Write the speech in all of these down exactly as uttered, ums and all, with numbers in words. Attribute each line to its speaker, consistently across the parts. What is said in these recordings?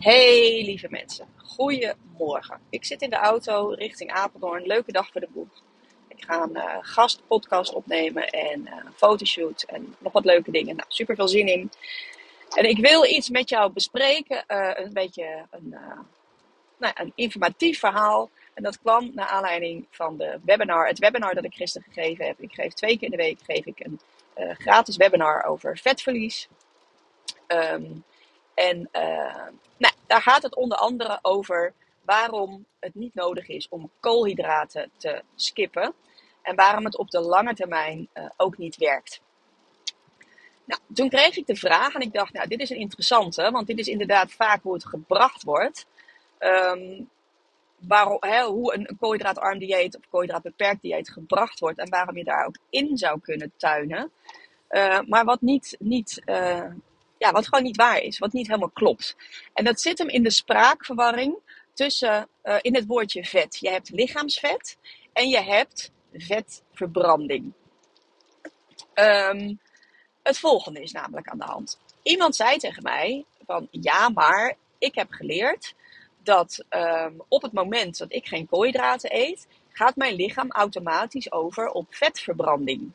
Speaker 1: Hey lieve mensen, goedemorgen. Ik zit in de auto richting Apeldoorn. Leuke dag voor de boeg. Ik ga een uh, gastpodcast opnemen en uh, een fotoshoot en nog wat leuke dingen. Nou, super veel zin in. En ik wil iets met jou bespreken. Uh, een beetje een, uh, nou, een informatief verhaal. En dat kwam naar aanleiding van de webinar, het webinar dat ik gisteren gegeven heb. Ik geef twee keer in de week geef ik een uh, gratis webinar over vetverlies. Um, En uh, nou, daar gaat het onder andere over waarom het niet nodig is om koolhydraten te skippen. En waarom het op de lange termijn uh, ook niet werkt. Nou, toen kreeg ik de vraag en ik dacht, nou dit is een interessante. Want dit is inderdaad vaak hoe het gebracht wordt. Um, waarom, hè, hoe een, een koolhydraatarm dieet of koolhydraatbeperkt dieet gebracht wordt. En waarom je daar ook in zou kunnen tuinen. Uh, maar wat niet... niet uh, Ja, wat gewoon niet waar is, wat niet helemaal klopt. En dat zit hem in de spraakverwarring tussen, uh, in het woordje vet. Je hebt lichaamsvet en je hebt vetverbranding. Um, het volgende is namelijk aan de hand. Iemand zei tegen mij van ja, maar ik heb geleerd dat um, op het moment dat ik geen koolhydraten eet, gaat mijn lichaam automatisch over op vetverbranding.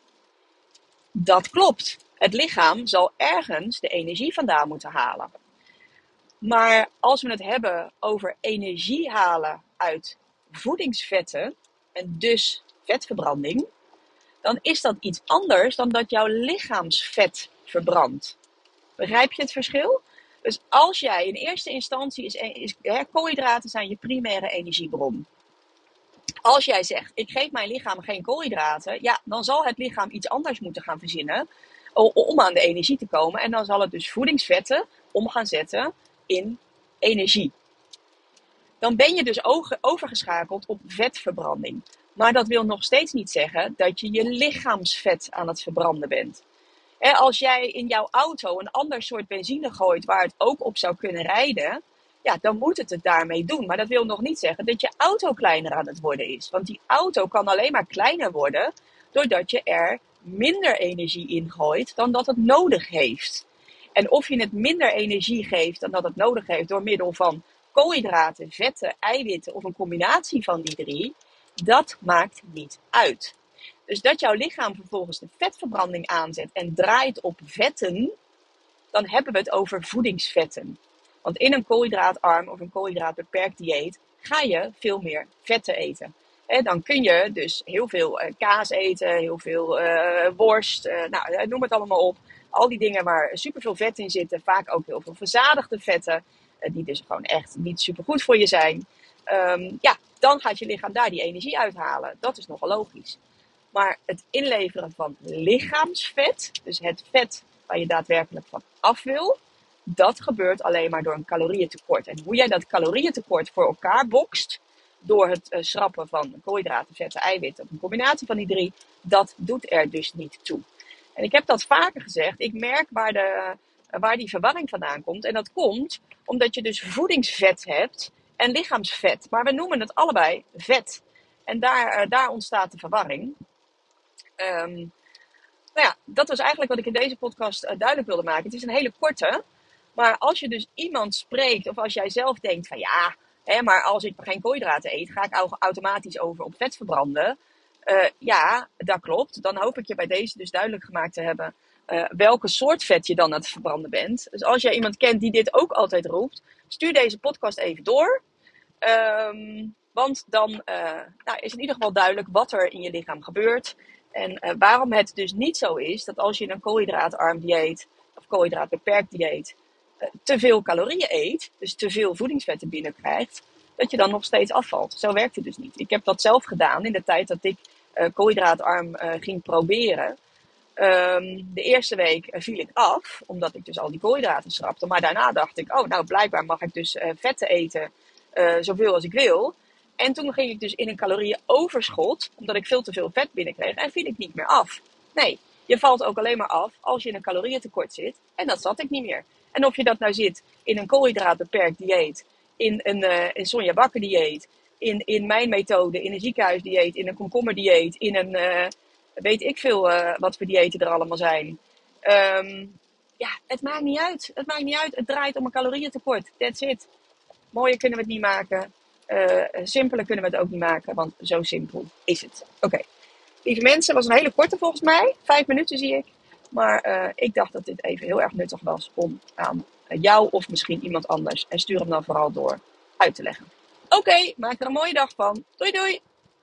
Speaker 1: Dat klopt. Het lichaam zal ergens de energie vandaan moeten halen. Maar als we het hebben over energie halen uit voedingsvetten en dus vetverbranding, dan is dat iets anders dan dat jouw lichaamsvet verbrandt. Begrijp je het verschil? Dus als jij in eerste instantie, is, is, hè, koolhydraten zijn je primaire energiebron. Als jij zegt, ik geef mijn lichaam geen koolhydraten, ja, dan zal het lichaam iets anders moeten gaan verzinnen om aan de energie te komen. En dan zal het dus voedingsvetten om gaan zetten in energie. Dan ben je dus overgeschakeld op vetverbranding. Maar dat wil nog steeds niet zeggen dat je je lichaamsvet aan het verbranden bent. Als jij in jouw auto een ander soort benzine gooit waar het ook op zou kunnen rijden, ja, dan moet het het daarmee doen. Maar dat wil nog niet zeggen dat je auto kleiner aan het worden is. Want die auto kan alleen maar kleiner worden doordat je er minder energie in gooit dan dat het nodig heeft. En of je het minder energie geeft dan dat het nodig heeft door middel van koolhydraten, vetten, eiwitten of een combinatie van die drie, dat maakt niet uit. Dus dat jouw lichaam vervolgens de vetverbranding aanzet en draait op vetten, dan hebben we het over voedingsvetten. Want in een koolhydraatarm of een koolhydraatbeperkt dieet ga je veel meer vetten eten. En dan kun je dus heel veel uh, kaas eten, heel veel uh, worst, uh, nou, noem het allemaal op. Al die dingen waar superveel vet in zitten, vaak ook heel veel verzadigde vetten, uh, die dus gewoon echt niet supergoed voor je zijn. Um, ja, dan gaat je lichaam daar die energie uithalen. Dat is nogal logisch. Maar het inleveren van lichaamsvet, dus het vet waar je daadwerkelijk van af wil, dat gebeurt alleen maar door een calorieëntekort. En hoe jij dat calorieëntekort voor elkaar bokst, door het uh, schrappen van koolhydraten, vetten, eiwitten, of een combinatie van die drie, dat doet er dus niet toe. En ik heb dat vaker gezegd, ik merk waar, de, uh, waar die verwarring vandaan komt. En dat komt omdat je dus voedingsvet hebt en lichaamsvet. Maar we noemen het allebei vet. En daar, uh, daar ontstaat de verwarring. Um, nou ja, dat was eigenlijk wat ik in deze podcast uh, duidelijk wilde maken. Het is een hele korte. Maar als je dus iemand spreekt, of als jij zelf denkt van ja, hè, maar als ik geen koolhydraten eet, ga ik automatisch over op vet verbranden. Uh, ja, dat klopt. Dan hoop ik je bij deze dus duidelijk gemaakt te hebben uh, welke soort vet je dan aan het verbranden bent. Dus als jij iemand kent die dit ook altijd roept, stuur deze podcast even door. Um, want dan uh, nou, is in ieder geval duidelijk wat er in je lichaam gebeurt. En uh, waarom het dus niet zo is dat als je een koolhydraatarm dieet of koolhydraatbeperkt dieet uh, te veel calorieën eet, dus te veel voedingsvetten binnenkrijgt, dat je dan nog steeds afvalt. Zo werkt het dus niet. Ik heb dat zelf gedaan in de tijd dat ik uh, koolhydraatarm uh, ging proberen. Um, de eerste week uh, viel ik af, omdat ik dus al die koolhydraten schrapte. Maar daarna dacht ik, oh nou blijkbaar mag ik dus uh, vetten eten, uh, zoveel als ik wil. En toen ging ik dus in een calorieënoverschot, omdat ik veel te veel vet binnenkreeg, en viel ik niet meer af. Nee, je valt ook alleen maar af als je in een calorieëntekort zit. En dat zat ik niet meer. En of je dat nou zit in een koolhydraatbeperkt dieet, in een uh, in Sonja Bakker dieet, in, in mijn methode, in een ziekenhuisdieet, in een komkommerdieet, in een, uh, weet ik veel uh, wat voor diëten er allemaal zijn. Um, ja, het maakt niet uit. Het maakt niet uit. Het draait om een calorieëntekort. That's it. Mooier kunnen we het niet maken. Uh, simpeler kunnen we het ook niet maken. Want zo simpel is het. Oké. Okay. Lieve mensen, was een hele korte volgens mij. Vijf minuten zie ik. Maar uh, ik dacht dat dit even heel erg nuttig was om aan jou of misschien iemand anders, en stuur hem dan vooral door, uit te leggen. Oké, okay, maak er een mooie dag van. Doei doei!